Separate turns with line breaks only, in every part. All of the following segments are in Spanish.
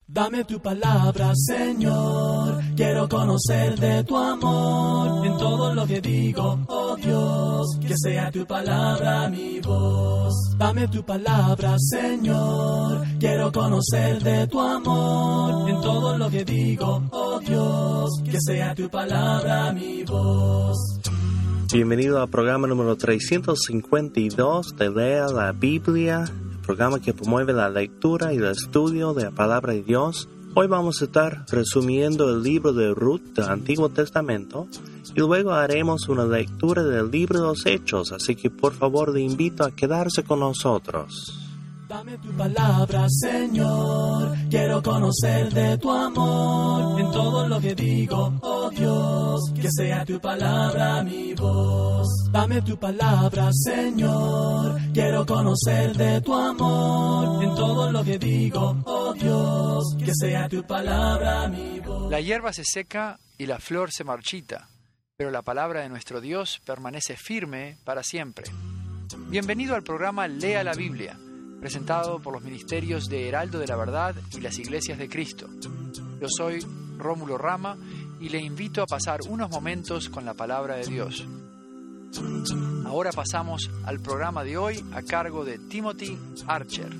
Dame tu palabra, Señor, quiero conocer de tu amor. En todo lo que digo, oh Dios, que sea tu palabra mi voz. Dame tu palabra, Señor, quiero conocer de tu amor. En todo lo que digo, oh Dios, que sea tu palabra mi voz.
Bienvenido al programa número 352 de Lea la Biblia, programa que promueve la lectura y el estudio de la palabra de Dios. Hoy vamos a estar resumiendo el libro de Ruth del Antiguo Testamento y luego haremos una lectura del libro de los Hechos, así que por favor le invito a quedarse con nosotros.
Dame tu palabra, Señor, quiero conocer de tu amor. En todo lo que digo, oh Dios, que sea tu palabra mi voz. Dame tu palabra, Señor, quiero conocer de tu amor. En todo lo que digo, oh Dios, que sea tu palabra mi voz.
La hierba se seca y la flor se marchita, pero la palabra de nuestro Dios permanece firme para siempre. Bienvenido al programa Lea la Biblia, presentado por los ministerios de Heraldo de la Verdad y las Iglesias de Cristo. Yo soy Rómulo Rama y le invito a pasar unos momentos con la palabra de Dios. Ahora pasamos al programa de hoy a cargo de Timothy Archer.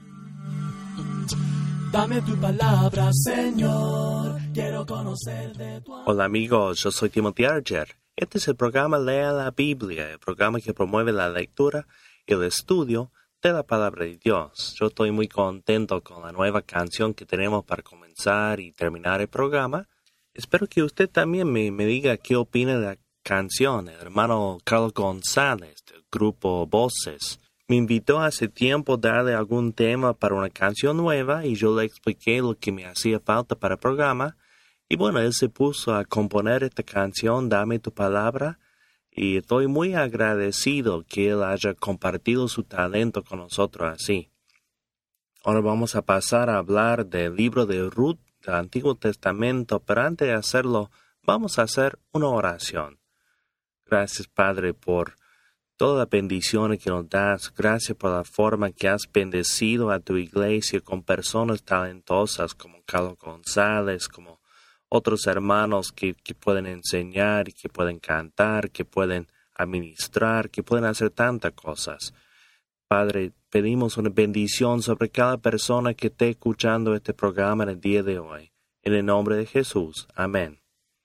Dame tu palabra, Señor, quiero conocer de tu amor.
Hola amigos, yo soy Timothy Archer. Este es el programa Lea la Biblia, el programa que promueve la lectura y el estudio de la palabra de Dios. Yo estoy muy contento con la nueva canción que tenemos para comenzar y terminar el programa. Espero que usted también me diga qué opina de la canción. El hermano Carlos González del grupo Voces me invitó hace tiempo a darle algún tema para una canción nueva y yo le expliqué lo que me hacía falta para el programa. Y bueno, él se puso a componer esta canción, Dame tu palabra, y estoy muy agradecido que él haya compartido su talento con nosotros así. Ahora vamos a pasar a hablar del libro de Ruth del Antiguo Testamento, pero antes de hacerlo, vamos a hacer una oración. Gracias, Padre, por todas las bendiciones que nos das. Gracias por la forma que has bendecido a tu iglesia con personas talentosas como Carlos González, como otros hermanos que pueden enseñar, que pueden cantar, que pueden administrar, que pueden hacer tantas cosas. Padre, pedimos una bendición sobre cada persona que esté escuchando este programa en el día de hoy. En el nombre de Jesús. Amén.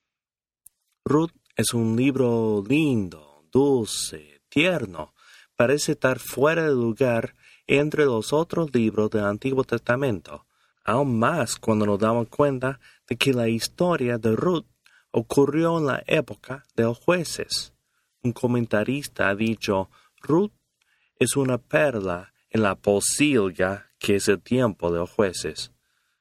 Ruth es un libro lindo, dulce, tierno. Parece estar fuera de lugar entre los otros libros del Antiguo Testamento. Aún más cuando nos damos cuenta de que la historia de Ruth ocurrió en la época de los jueces. Un comentarista ha dicho, Ruth es una perla en la pocilga que es el tiempo de los jueces.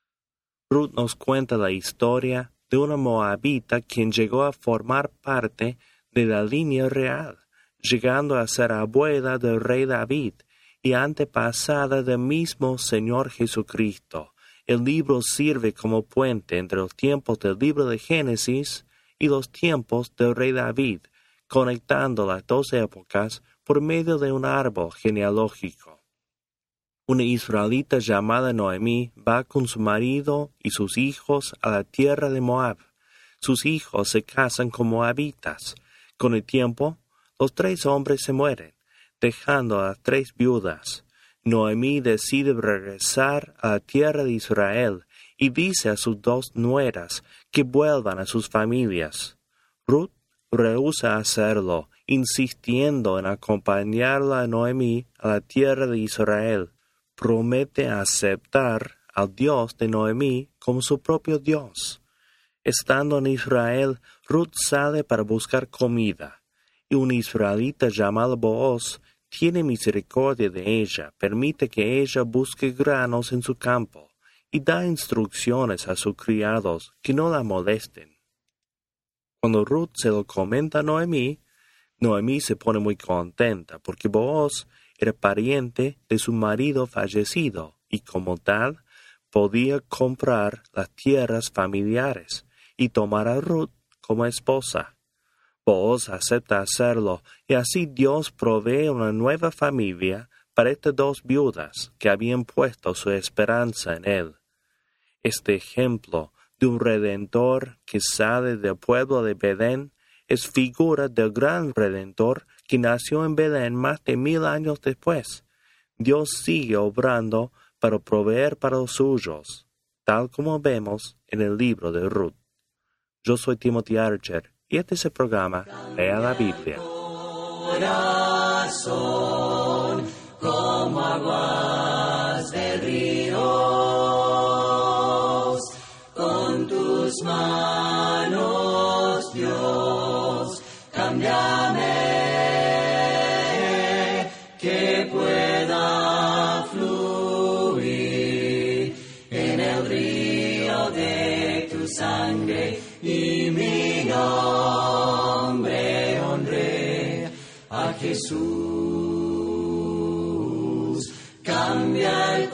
Ruth nos cuenta la historia de una moabita quien llegó a formar parte de la línea real, llegando a ser abuela del rey David y antepasada del mismo Señor Jesucristo. El libro sirve como puente entre los tiempos del libro de Génesis y los tiempos del rey David, conectando las dos épocas por medio de un árbol genealógico. Una israelita llamada Noemí va con su marido y sus hijos a la tierra de Moab. Sus hijos se casan con moabitas. Con el tiempo, los 3 hombres se mueren, dejando a las 3 viudas. Noemí decide regresar a la tierra de Israel y dice a sus 2 nueras que vuelvan a sus familias. Ruth rehúsa hacerlo, insistiendo en acompañarla a Noemí a la tierra de Israel. Promete aceptar al Dios de Noemí como su propio Dios. Estando en Israel, Ruth sale para buscar comida, y un israelita llamado Booz tiene misericordia de ella, permite que ella busque granos en su campo y da instrucciones a sus criados que no la molesten. Cuando Ruth se lo comenta a Noemí, Noemí se pone muy contenta porque Booz era pariente de su marido fallecido y como tal podía comprar las tierras familiares y tomar a Ruth como esposa. Booz acepta hacerlo y así Dios provee una nueva familia para estas 2 viudas que habían puesto su esperanza en él. Este ejemplo de un Redentor que sale del pueblo de Belén es figura del gran Redentor que nació en Belén más de 1000 años después. Dios sigue obrando para proveer para los suyos, tal como vemos en el libro de Ruth. Yo soy Timothy Archer y este es el programa Lea la Biblia.
Corazón, como aguas del río, con tus manos, Dios, cámbiame, que pueda fluir en el río de tu sangre y mi nombre honré a Jesús. Cambia el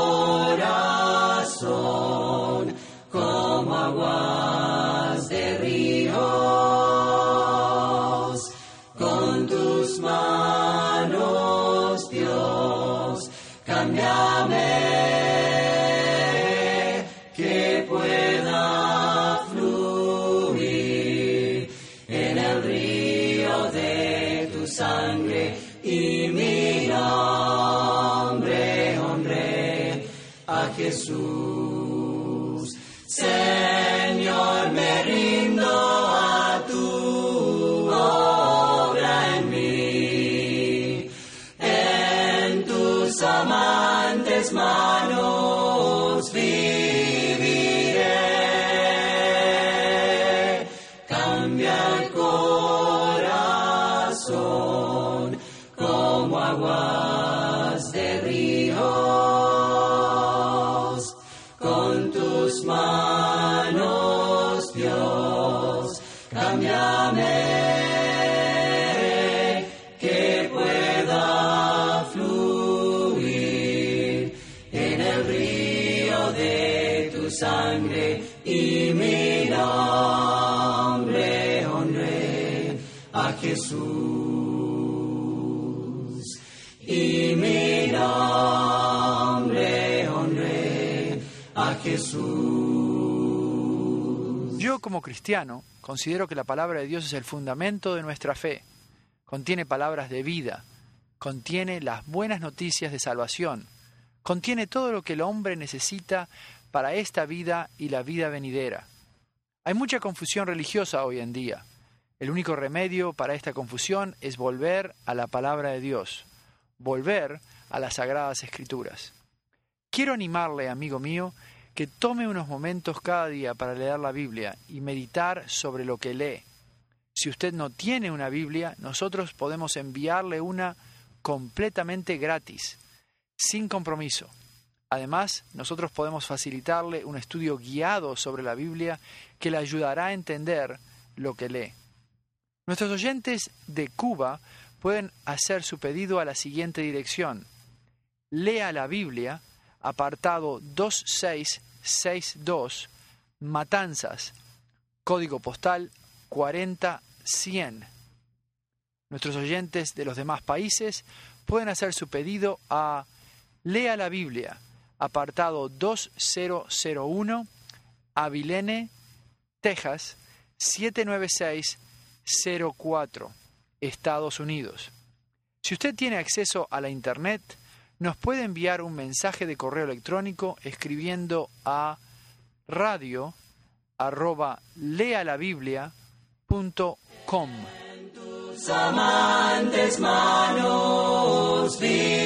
corazón como aguas de ríos, con tus manos, Dios, cámbiame, que pueda fluir en el río de tu sangre y mi nombre honré a Jesús. Señor, me rindo a tu obra en mí, en tus amantes manos viviré. Cambia el corazón como aguas de ríos, con tus manos, Dios, cámbiame, que pueda fluir en el río de tu sangre y mi nombre honré a Jesús. Y mi nombre honré a Jesús.
Yo, como cristiano, considero que la palabra de Dios es el fundamento de nuestra fe. Contiene palabras de vida, contiene las buenas noticias de salvación, contiene todo lo que el hombre necesita para esta vida y la vida venidera. Hay mucha confusión religiosa hoy en día. El único remedio para esta confusión es volver a la palabra de Dios, volver a las Sagradas Escrituras. Quiero animarle, amigo mío, que tome unos momentos cada día para leer la Biblia y meditar sobre lo que lee. Si usted no tiene una Biblia, nosotros podemos enviarle una completamente gratis, sin compromiso. Además, nosotros podemos facilitarle un estudio guiado sobre la Biblia que le ayudará a entender lo que lee. Nuestros oyentes de Cuba pueden hacer su pedido a la siguiente dirección: Lea la Biblia, apartado 2662, Matanzas, código postal 40100. Nuestros oyentes de los demás países pueden hacer su pedido a Lea la Biblia, apartado 2001, Abilene, Texas, 79604, Estados Unidos. Si usted tiene acceso a la Internet, nos puede enviar un mensaje de correo electrónico escribiendo a radio@lealabiblia.com.
Tus amantes manos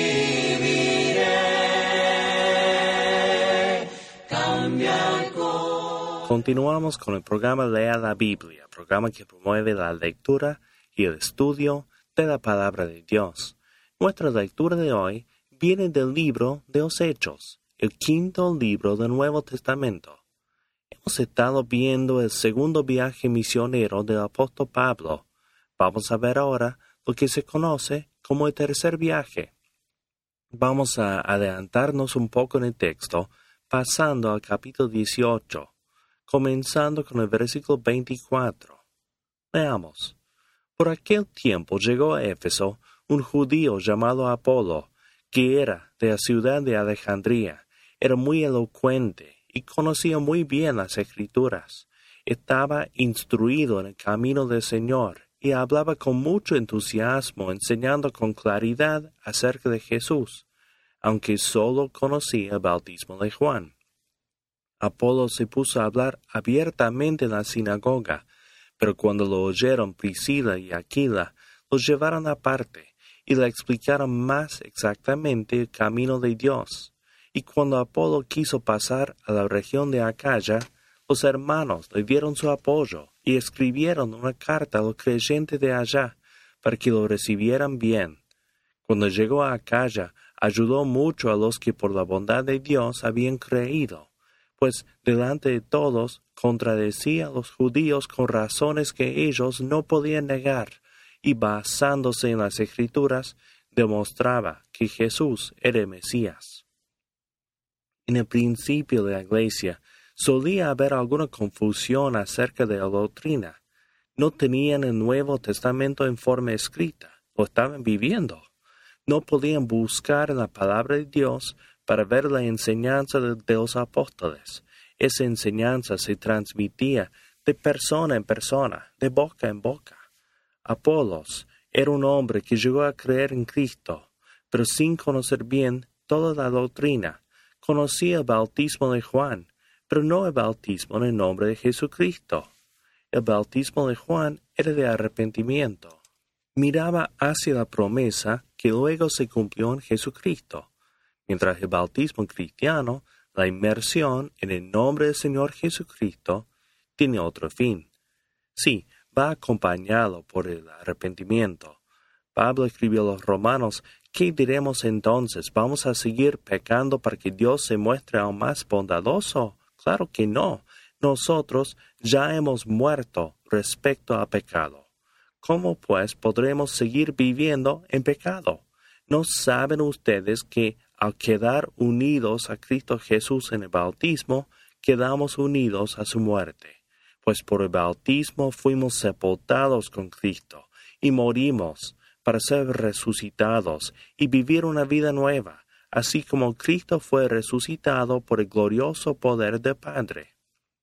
viviré. Cambia el corazón.
Continuamos con el programa Lea la Biblia, programa que promueve la lectura y el estudio de la palabra de Dios. Nuestra lectura de hoy viene del libro de los Hechos, el quinto libro del Nuevo Testamento. Hemos estado viendo el segundo viaje misionero del apóstol Pablo. Vamos a ver ahora lo que se conoce como el tercer viaje. Vamos a adelantarnos un poco en el texto, pasando al capítulo 18, comenzando con el versículo 24. Veamos. Por aquel tiempo llegó a Éfeso un judío llamado Apolo, que era de la ciudad de Alejandría. Era muy elocuente y conocía muy bien las Escrituras. Estaba instruido en el camino del Señor y hablaba con mucho entusiasmo, enseñando con claridad acerca de Jesús, aunque solo conocía el bautismo de Juan. Apolos se puso a hablar abiertamente en la sinagoga, pero cuando lo oyeron Priscila y Aquila, los llevaron aparte y le explicaron más exactamente el camino de Dios. Y cuando Apolo quiso pasar a la región de Acaya, los hermanos le dieron su apoyo y escribieron una carta a los creyentes de allá para que lo recibieran bien. Cuando llegó a Acaya, ayudó mucho a los que por la bondad de Dios habían creído, pues delante de todos contradecía a los judíos con razones que ellos no podían negar, y basándose en las Escrituras, demostraba que Jesús era el Mesías. En el principio de la Iglesia solía haber alguna confusión acerca de la doctrina. No tenían el Nuevo Testamento en forma escrita, lo estaban viviendo. No podían buscar en la palabra de Dios para ver la enseñanza de los apóstoles. Esa enseñanza se transmitía de persona en persona, de boca en boca. Apolos era un hombre que llegó a creer en Cristo, pero sin conocer bien toda la doctrina. Conocía el bautismo de Juan, pero no el bautismo en el nombre de Jesucristo. El bautismo de Juan era de arrepentimiento. Miraba hacia la promesa que luego se cumplió en Jesucristo, mientras el bautismo cristiano, la inmersión en el nombre del Señor Jesucristo, tiene otro fin. Sí, va acompañado por el arrepentimiento. Pablo escribió a los romanos: ¿qué diremos entonces? ¿Vamos a seguir pecando para que Dios se muestre aún más bondadoso? Claro que no. Nosotros ya hemos muerto respecto al pecado. ¿Cómo pues podremos seguir viviendo en pecado? ¿No saben ustedes que al quedar unidos a Cristo Jesús en el bautismo, quedamos unidos a su muerte? Pues por el bautismo fuimos sepultados con Cristo y morimos para ser resucitados y vivir una vida nueva, así como Cristo fue resucitado por el glorioso poder del Padre.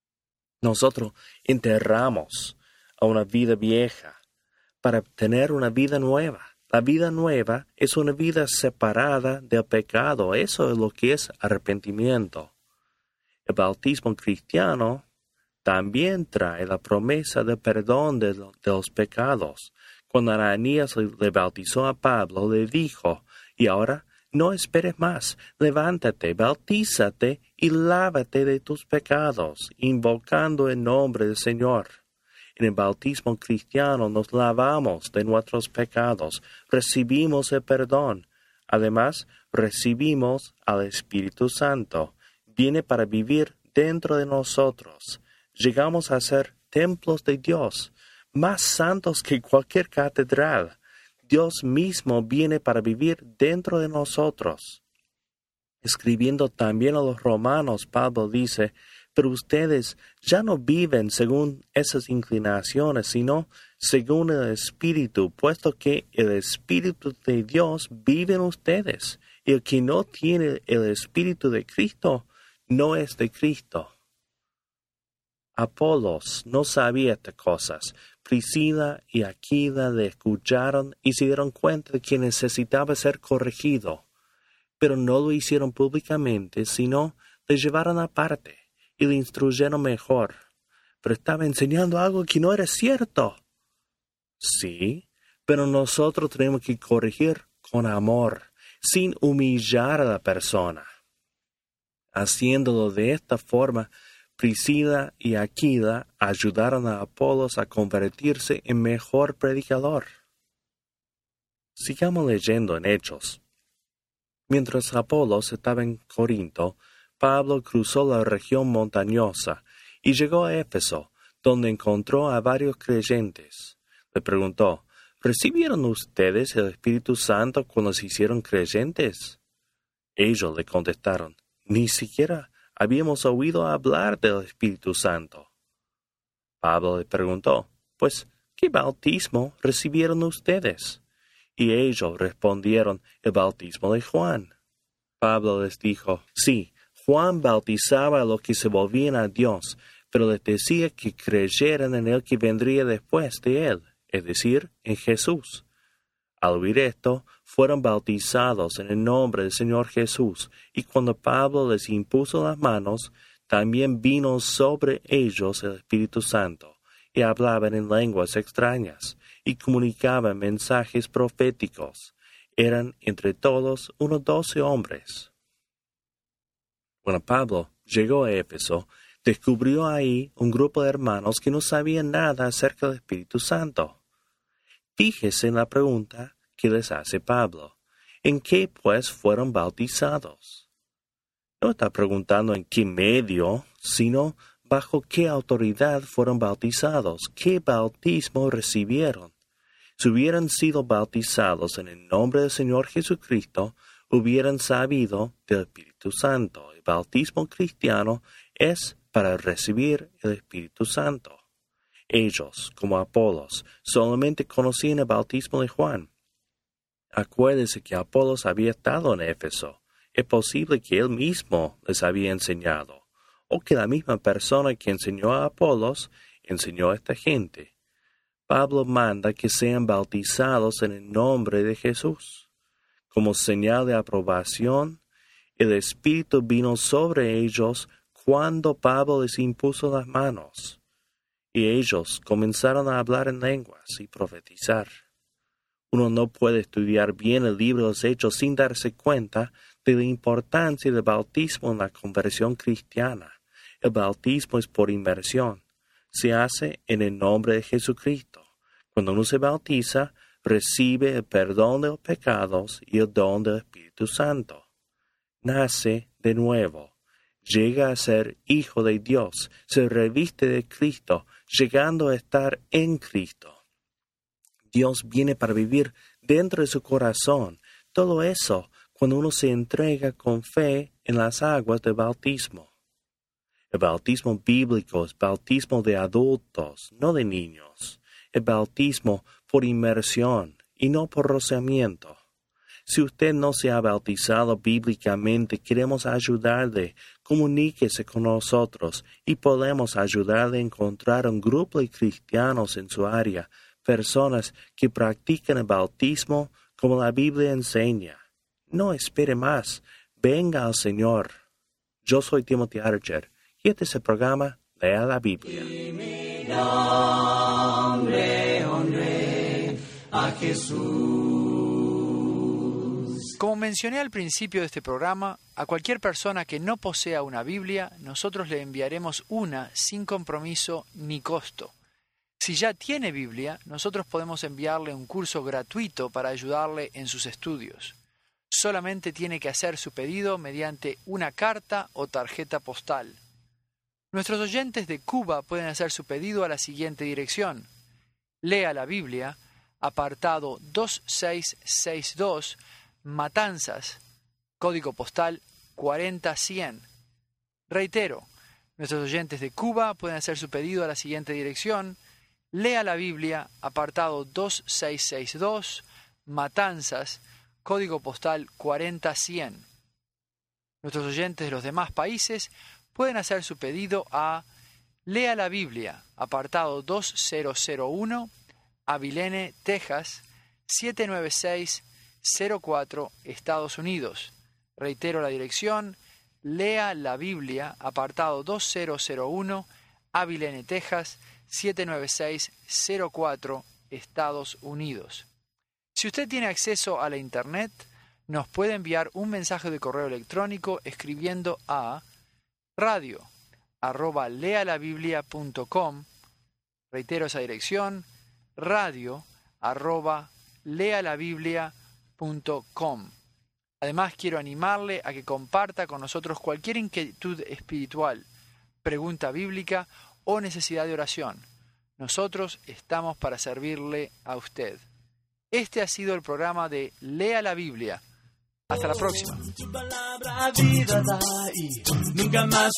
Nosotros enterramos a una vida vieja para tener una vida nueva. La vida nueva es una vida separada del pecado. Eso es lo que es arrepentimiento. El bautismo cristiano también trae la promesa de perdón de los pecados. Cuando Ananías le bautizó a Pablo, le dijo: y ahora no esperes más, levántate, bautízate y lávate de tus pecados, invocando el nombre del Señor. En el bautismo cristiano nos lavamos de nuestros pecados, recibimos el perdón. Además, recibimos al Espíritu Santo. Viene para vivir dentro de nosotros. Llegamos a ser templos de Dios, más santos que cualquier catedral. Dios mismo viene para vivir dentro de nosotros. Escribiendo también a los romanos, Pablo dice: pero ustedes ya no viven según esas inclinaciones, sino según el Espíritu, puesto que el Espíritu de Dios vive en ustedes. Y el que no tiene el Espíritu de Cristo no es de Cristo. Apolos no sabía estas cosas. Priscila y Aquila le escucharon y se dieron cuenta de que necesitaba ser corregido, pero no lo hicieron públicamente, sino le llevaron aparte y le instruyeron mejor. Pero estaba enseñando algo que no era cierto. Sí, pero nosotros tenemos que corregir con amor, sin humillar a la persona. Haciéndolo de esta forma, Priscila y Aquila ayudaron a Apolos a convertirse en mejor predicador. Sigamos leyendo en Hechos. Mientras Apolos estaba en Corinto, Pablo cruzó la región montañosa y llegó a Éfeso, donde encontró a varios creyentes. Le preguntó: ¿recibieron ustedes el Espíritu Santo cuando se hicieron creyentes? Ellos le contestaron: ni siquiera habíamos oído hablar del Espíritu Santo. Pablo le preguntó: pues, ¿qué bautismo recibieron ustedes? Y ellos respondieron: el bautismo de Juan. Pablo les dijo: sí, Juan bautizaba a los que se volvían a Dios, pero les decía que creyeran en el que vendría después de él, es decir, en Jesús. Al oír esto, fueron bautizados en el nombre del Señor Jesús, y cuando Pablo les impuso las manos, también vino sobre ellos el Espíritu Santo, y hablaban en lenguas extrañas, y comunicaban mensajes proféticos. Eran entre todos unos 12 hombres. Cuando Pablo llegó a Éfeso, descubrió ahí un grupo de hermanos que no sabían nada acerca del Espíritu Santo. Fíjese en la pregunta que les hace Pablo. ¿En qué, pues, fueron bautizados? No está preguntando en qué medio, sino bajo qué autoridad fueron bautizados, qué bautismo recibieron. Si hubieran sido bautizados en el nombre del Señor Jesucristo, hubieran sabido del Espíritu Santo. El bautismo cristiano es para recibir el Espíritu Santo. Ellos, como Apolos, solamente conocían el bautismo de Juan. Acuérdese que Apolos había estado en Éfeso. Es posible que él mismo les había enseñado, o que la misma persona que enseñó a Apolos enseñó a esta gente. Pablo manda que sean bautizados en el nombre de Jesús. Como señal de aprobación, el Espíritu vino sobre ellos cuando Pablo les impuso las manos. Y ellos comenzaron a hablar en lenguas y profetizar. Uno no puede estudiar bien el libro de los Hechos sin darse cuenta de la importancia del bautismo en la conversión cristiana. El bautismo es por inmersión. Se hace en el nombre de Jesucristo. Cuando uno se bautiza, recibe el perdón de los pecados y el don del Espíritu Santo. Nace de nuevo. Llega a ser hijo de Dios, se reviste de Cristo, llegando a estar en Cristo. Dios viene para vivir dentro de su corazón. Todo eso cuando uno se entrega con fe en las aguas del bautismo. El bautismo bíblico es bautismo de adultos, no de niños. El bautismo por inmersión y no por rociamiento. Si usted no se ha bautizado bíblicamente, queremos ayudarle. Comuníquese con nosotros y podemos ayudarle a encontrar un grupo de cristianos en su área, personas que practican el bautismo como la Biblia enseña. No espere más. Venga al Señor. Yo soy Timothy Archer y este es el programa Lea la Biblia.
Y mi nombre honré a Jesús.
Como mencioné al principio de este programa, a cualquier persona que no posea una Biblia, nosotros le enviaremos una sin compromiso ni costo. Si ya tiene Biblia, nosotros podemos enviarle un curso gratuito para ayudarle en sus estudios. Solamente tiene que hacer su pedido mediante una carta o tarjeta postal. Nuestros oyentes de Cuba pueden hacer su pedido a la siguiente dirección. Lea la Biblia, apartado 2662, Matanzas, código postal 40100. Reitero, nuestros oyentes de Cuba pueden hacer su pedido a la siguiente dirección. Lea la Biblia, apartado 2662, Matanzas, código postal 40100. Nuestros oyentes de los demás países pueden hacer su pedido a Lea la Biblia, apartado 2001, Abilene, Texas, 79604, Estados Unidos. Reitero la dirección, Lea la Biblia, apartado 2001, Abilene, Texas, 79604, Estados Unidos. Si usted tiene acceso a la Internet, nos puede enviar un mensaje de correo electrónico escribiendo a radio@lealabiblia.com. Reitero esa dirección, radio@lealabiblia.com. Además, quiero animarle a que comparta con nosotros cualquier inquietud espiritual, pregunta bíblica o necesidad de oración. Nosotros estamos para servirle a usted. Este ha sido el programa de Lea la Biblia. Hasta la próxima.
Tu palabra vida da y nunca más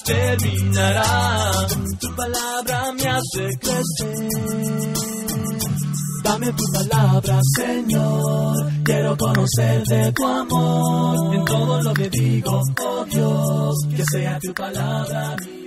terminará. Tu palabra me hace crecer. Dame tu palabra, Señor. Quiero conocer de tu amor. En todo lo que digo, oh Dios, que sea tu palabra mi